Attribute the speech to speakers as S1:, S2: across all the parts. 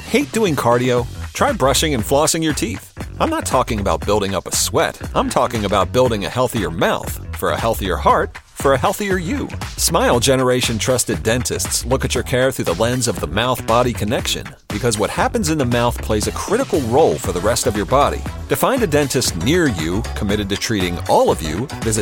S1: Hate doing cardio? Try brushing and flossing your teeth. I'm not talking about building up a sweat. I'm talking about building a healthier mouth for a healthier heart for a healthier you. Smile Generation trusted dentists look at your care through the lens of the mouth-body connection, because what happens in the mouth plays a critical role for the rest of your body. To find a dentist near you committed to treating all of you, visit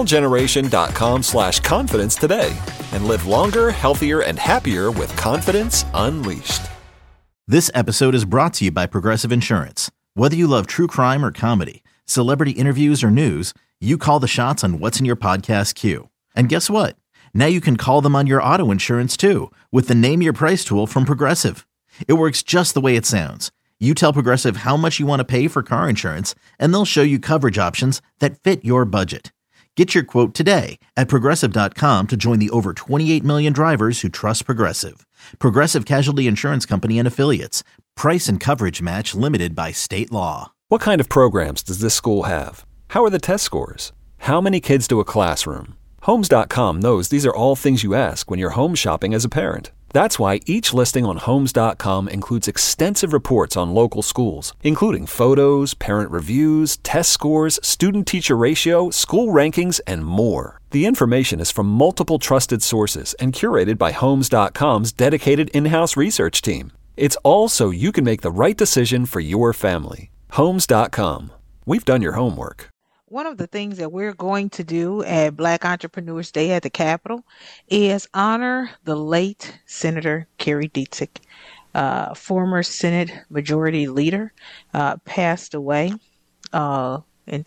S1: smilegeneration.com/confidence today and live longer, healthier, and happier with confidence unleashed.
S2: This episode is brought to you by Progressive Insurance. Whether you love true crime or comedy, celebrity interviews or news, you call the shots on what's in your podcast queue. And guess what? Now you can call them on your auto insurance too with the Name Your Price tool from Progressive. It works just the way it sounds. You tell Progressive how much you want to pay for car insurance, and they'll show you coverage options that fit your budget. Get your quote today at Progressive.com to join the over 28 million drivers who trust Progressive. Progressive Casualty Insurance Company and Affiliates. Price and coverage match limited by state law.
S1: What kind of programs does this school have? How are the test scores? How many kids do a classroom? Homes.com knows these are all things you ask when you're home shopping as a parent. That's why each listing on Homes.com includes extensive reports on local schools, including photos, parent reviews, test scores, student-teacher ratio, school rankings, and more. The information is from multiple trusted sources and curated by Homes.com's dedicated in-house research team. It's all so you can make the right decision for your family. Homes.com. We've done your homework.
S3: One of the things that we're going to do at Black Entrepreneurs Day at the Capitol is honor the late Senator Kerry Dietzig, former Senate Majority Leader, passed away in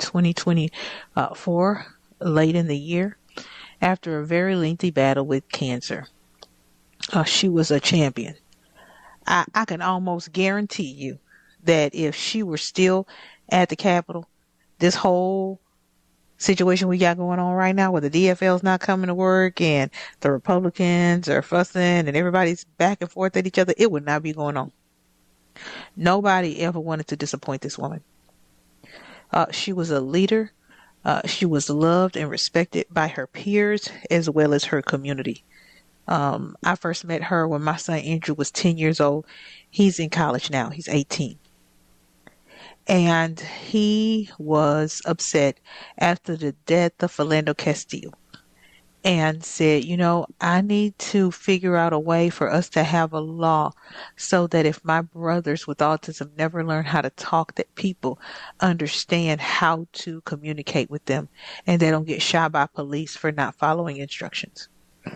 S3: 2024, late in the year, after a very lengthy battle with cancer. She was a champion. I can almost guarantee you that if she were still at the Capitol, this whole situation we got going on right now where the DFL's not coming to work and the Republicans are fussing and everybody's back and forth at each other, it would not be going on. Nobody ever wanted to disappoint this woman. She was a leader. She was loved and respected by her peers as well as her community. I first met her when my son Andrew was 10 years old. He's in college now. He's 18. And he was upset after the death of Philando Castile and said, I need to figure out a way for us to have a law so that if my brothers with autism never learn how to talk, that people understand how to communicate with them and they don't get shot by police for not following instructions.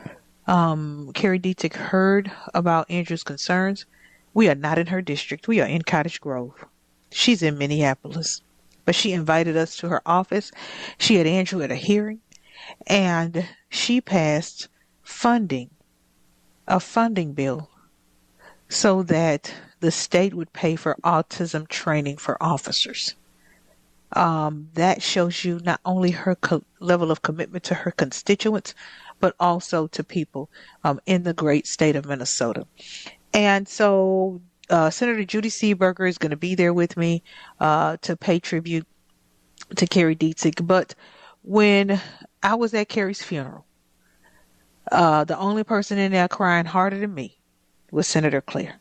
S3: Kerry Dietzig heard about Andrew's concerns. We are not in her district. We are in Cottage Grove. She's in Minneapolis, but she invited us to her office. She had Andrew at a hearing, and she passed a funding bill so that the state would pay for autism training for officers. That shows you not only her level of commitment to her constituents, but also to people in the great state of Minnesota. And so Senator Judy Seeberger is going to be there with me to pay tribute to Kerry Dietzig. But when I was at Kerry's funeral, the only person in there crying harder than me was Senator Claire.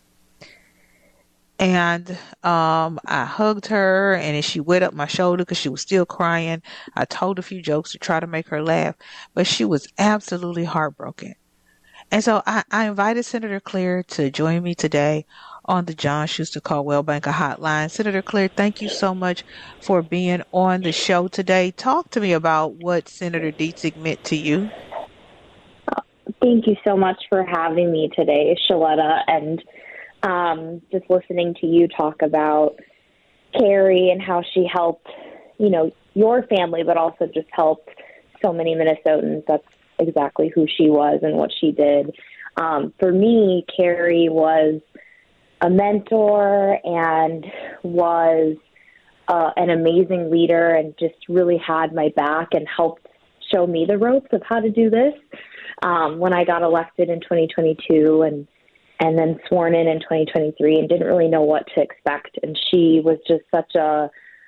S3: And I hugged her, and as she wet up my shoulder because she was still crying, I told a few jokes to try to make her laugh, but she was absolutely heartbroken. And so I invited Senator Claire to join me today on the John Schuster Caldwell Banker Hotline. Senator Claire, thank you so much for being on the show today. Talk to me about what Senator Dietzig meant to you.
S4: Thank you so much for having me today, Shaletta, and just listening to you talk about Kerry and how she helped, your family, but also just helped so many Minnesotans. That's exactly who she was and what she did. For me, Kerry was a mentor and was an amazing leader and just really had my back and helped show me the ropes of how to do this. When I got elected in 2022 and then sworn in 2023 and didn't really know what to expect. And she was just such a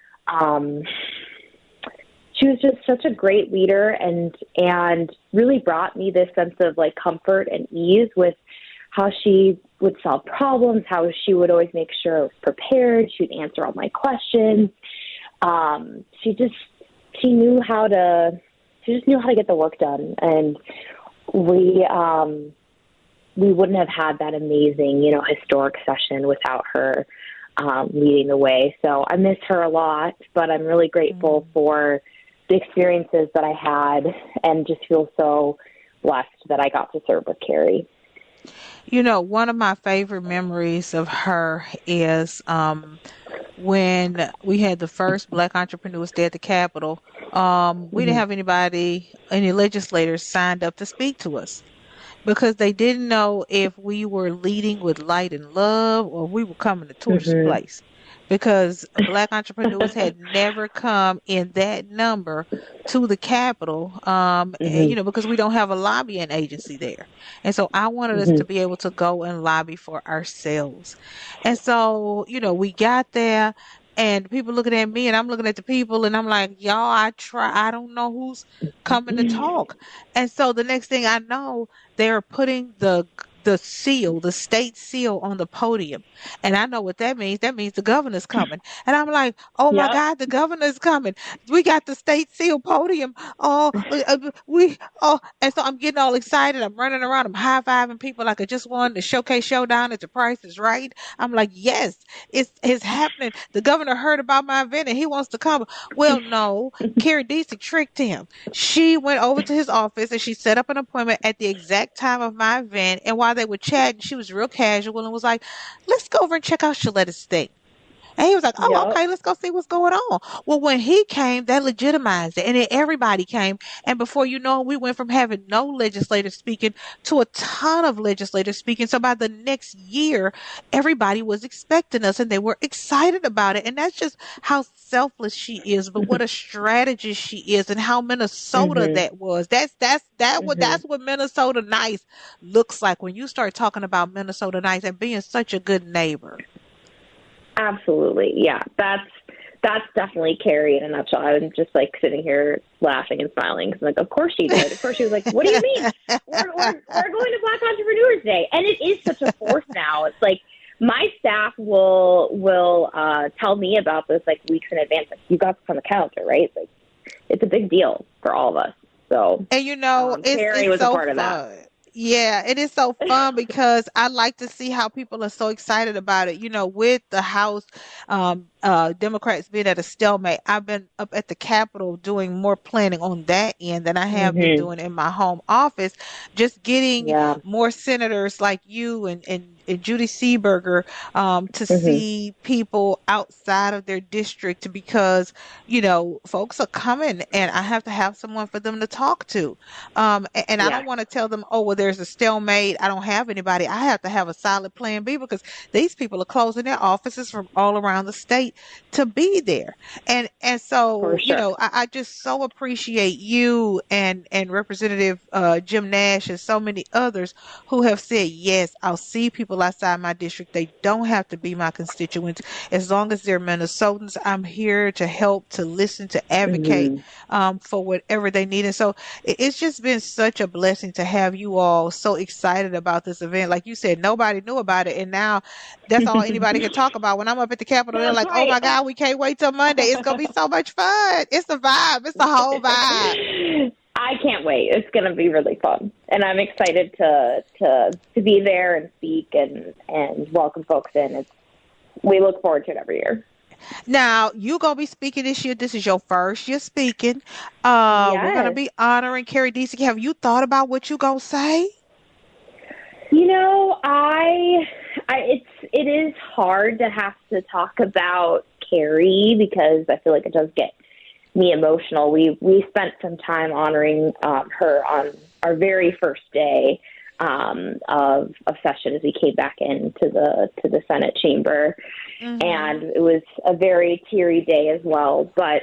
S4: great leader and really brought me this sense of comfort and ease with how she would solve problems, how she would always make sure I was prepared. She'd answer all my questions. She knew how to get the work done. And we wouldn't have had that amazing, historic session without her leading the way. So I miss her a lot, but I'm really grateful for the experiences that I had and just feel so blessed that I got to serve with Carrie.
S3: One of my favorite memories of her is when we had the first Black Entrepreneurs Day at the Capitol. We didn't have any legislators signed up to speak to us because they didn't know if we were leading with light and love or we were coming to torch the place. Because Black entrepreneurs had never come in that number to the Capitol, because we don't have a lobbying agency there. And so I wanted us to be able to go and lobby for ourselves. And so, we got there and people looking at me and I'm looking at the people and I'm like, y'all, I don't know who's coming to talk. And so the next thing I know, they're putting the seal, the state seal on the podium. And I know what that means. That means the governor's coming. And I'm like, oh my God, the governor's coming. We got the state seal podium. And so I'm getting all excited. I'm running around. I'm high-fiving people like I just won the Showcase Showdown at The Price is Right. I'm like, yes, it's happening. The governor heard about my event and he wants to come. Well, no, Carrie Disick tricked him. She went over to his office and she set up an appointment at the exact time of my event. And while they were chatting, she was real casual and was like, let's go over and check out Shaletta's thing. And he was like, okay, let's go see what's going on. Well, when he came, that legitimized it. And then everybody came. And before you know it, we went from having no legislators speaking to a ton of legislators speaking. So by the next year, everybody was expecting us and they were excited about it. And that's just how selfless she is, but what a strategist she is and how Minnesota that was. That's what Minnesota Nice looks like when you start talking about Minnesota Nice and being such a good neighbor.
S4: Absolutely. Yeah. That's definitely Carrie in a nutshell. I'm just like sitting here laughing and smiling. Cause I'm like, of course she did. Of course she was like, what do you mean? We're going to Black Entrepreneurs Day. And it is such a force now. It's like my staff will tell me about this like weeks in advance. Like, you got this on the calendar, right? Like, it's a big deal for all of us. So,
S3: and
S4: Carrie was
S3: so
S4: a part of
S3: fun.
S4: that.
S3: Yeah, it is so fun because I like to see how people are so excited about it. With the House Democrats being at a stalemate, I've been up at the Capitol doing more planning on that end than I have been doing in my home office, just getting more senators like you and Judy Seeberger to see people outside of their district because, folks are coming and I have to have someone for them to talk to. And I don't want to tell them, oh, well, there's a stalemate. I don't have anybody. I have to have a solid plan B because these people are closing their offices from all around the state to be there. And so, I just so appreciate you and Representative Jim Nash and so many others who have said, yes, I'll see people outside my district. They don't have to be my constituents. As long as they're Minnesotans, I'm here to help, to listen, to advocate for whatever they need. And so it's just been such a blessing to have you all so excited about this event. Like you said, nobody knew about it. And now that's all anybody can talk about. When I'm up at the Capitol, they're like, oh my God, we can't wait till Monday. It's going to be so much fun. It's the vibe. It's the whole vibe.
S4: I can't wait. It's going to be really fun. And I'm excited to be there and speak and welcome folks in. We look forward to it every year.
S3: Now, you're going to be speaking this year. This is your first year speaking. We're going to be honoring Carrie Disick. Have you thought about what you're going to say?
S4: It is hard to have to talk about Carrie because I feel like it does get me emotional. We spent some time honoring her on our very first day of session as we came back into the Senate chamber, and it was a very teary day as well. But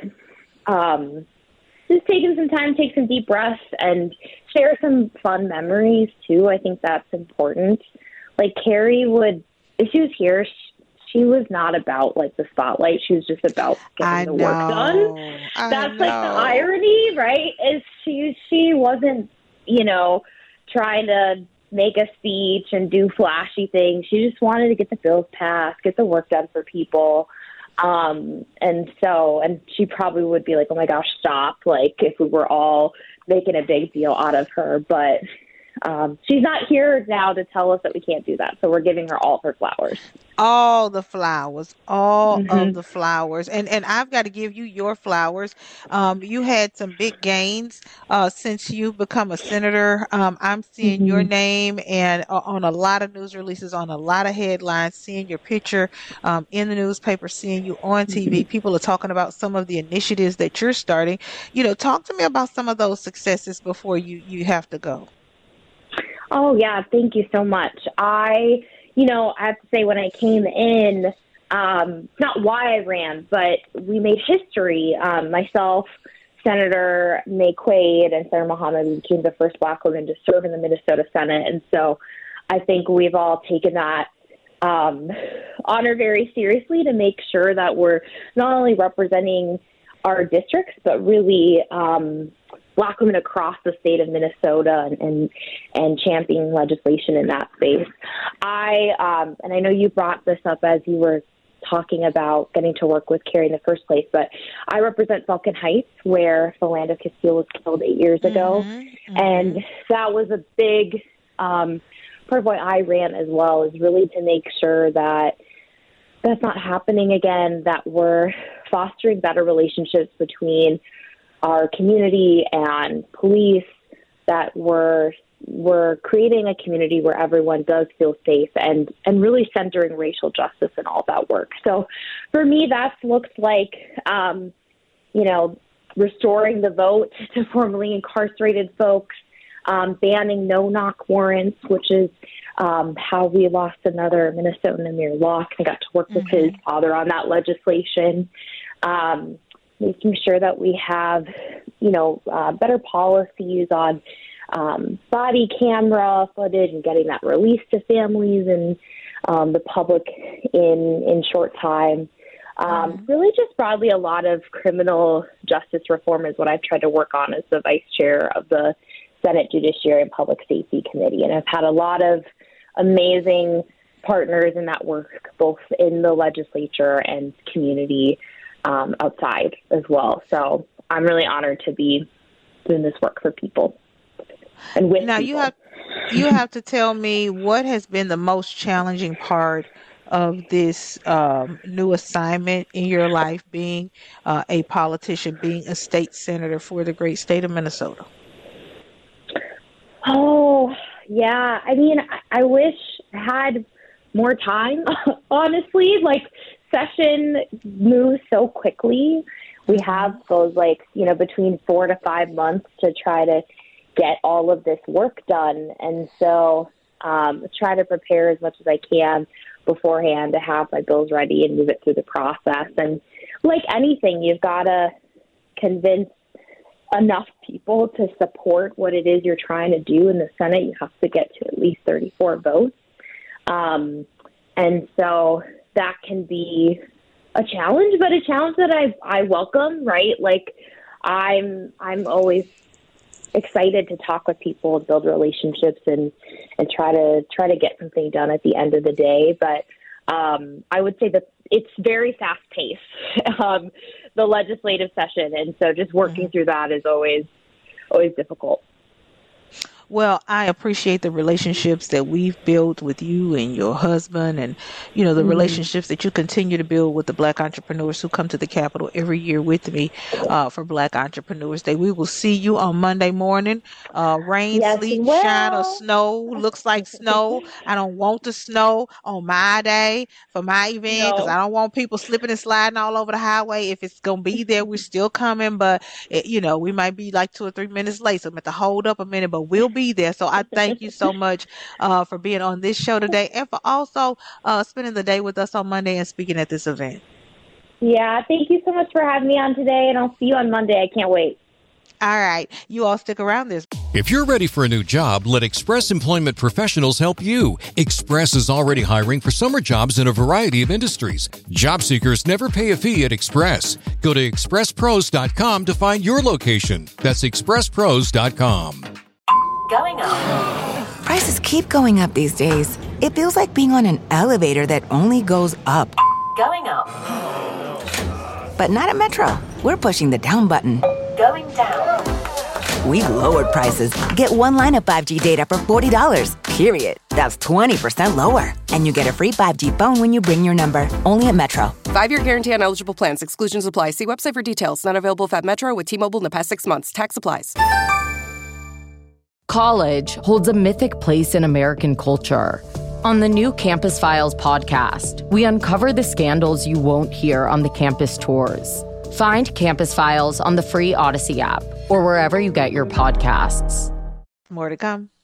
S4: just taking some time, take some deep breaths, and share some fun memories too. I think that's important. Like Carrie would, if she was here, she was not about like the spotlight. She was just about getting the work done. That's like the irony, right? Is she wasn't, trying to make a speech and do flashy things. She just wanted to get the bills passed, get the work done for people. And she probably would be like, oh my gosh, stop. Like if we were all making a big deal out of her, but she's not here now to tell us that we can't do that. So we're giving her all of her flowers.
S3: All the flowers, of the flowers. And I've got to give you your flowers. You had some big gains since you've become a senator. I'm seeing your name and on a lot of news releases, on a lot of headlines, seeing your picture in the newspaper, seeing you on TV. People are talking about some of the initiatives that you're starting. Talk to me about some of those successes before you have to go.
S4: Oh, yeah. Thank you so much. I have to say when I came in, not why I ran, but we made history. Myself, Senator May Quaid, and Senator Muhammad became the first Black woman to serve in the Minnesota Senate. And so I think we've all taken that honor very seriously to make sure that we're not only representing our districts, but really Black women across the state of Minnesota and championing legislation in that space. And I know you brought this up as you were talking about getting to work with Carrie in the first place, but I represent Falcon Heights, where Philando Castile was killed 8 years ago. And that was a big part of why I ran as well, is really to make sure that that's not happening again, that we're fostering better relationships between our community and police, that we're creating a community where everyone does feel safe and really centering racial justice in all that work. So for me, that looks like, restoring the vote to formerly incarcerated folks, banning no-knock warrants, which is how we lost another Minnesotan, Amir Locke. I got to work with his father on that legislation. Making sure that we have, better policies on body camera footage and getting that released to families and the public in short time. Really just broadly a lot of criminal justice reform is what I've tried to work on as the vice chair of the Senate Judiciary and Public Safety Committee. And I've had a lot of amazing partners in that work, both in the legislature and community outside as well. So I'm really honored to be doing this work for people and with
S3: now
S4: people.
S3: You have to tell me what has been the most challenging part of this new assignment in your life, being a politician, being a state senator for the great state of Minnesota.
S4: Oh, yeah. I mean, I wish I had more time, honestly. Like, session moves so quickly. We have those, between 4 to 5 months to try to get all of this work done. And so try to prepare as much as I can beforehand to have my bills ready and move it through the process. And like anything, you've got to convince enough people to support what it is you're trying to do. In the Senate, you have to get to at least 34 votes. And so that can be a challenge, but a challenge that I welcome, right? Like I'm always excited to talk with people and build relationships and try to get something done at the end of the day. But I would say that it's very fast paced, the legislative session. And so just working through that is always difficult.
S3: Well, I appreciate the relationships that we've built with you and your husband and, the relationships that you continue to build with the Black entrepreneurs who come to the Capitol every year with me for Black Entrepreneurs Day. We will see you on Monday morning. Rain, sleet, shine, or snow. Looks like snow. I don't want the snow on my day for my event because I don't want people slipping and sliding all over the highway. If it's going to be there, we're still coming. But, we might be like 2 or 3 minutes late. So I'm going to hold up a minute, but we'll be there. So I thank you so much for being on this show today and for also spending the day with us on Monday and speaking at this event.
S4: Yeah, thank you so much for having me on today, and I'll see you on Monday. I can't wait.
S3: All right. You all stick around this.
S5: If you're ready for a new job, let Express Employment Professionals help you. Express is already hiring for summer jobs in a variety of industries. Job seekers never pay a fee at Express. Go to expresspros.com to find your location. That's expresspros.com.
S6: Going on. Prices keep going up these days. It feels like being on an elevator that only goes up.
S7: Going up.
S6: But not at Metro. We're pushing the down button.
S7: Going down.
S6: We've lowered prices. Get one line of 5G data for $40, period. That's 20% lower. And you get a free 5G phone when you bring your number. Only at Metro.
S8: 5-year guarantee on eligible plans. Exclusions apply. See website for details. Not available at Metro with T-Mobile in the past 6 months. Tax applies.
S9: College holds a mythic place in American culture. On the new Campus Files podcast, we uncover the scandals you won't hear on the campus tours. Find Campus Files on the free Odyssey app or wherever you get your podcasts.
S3: More to come.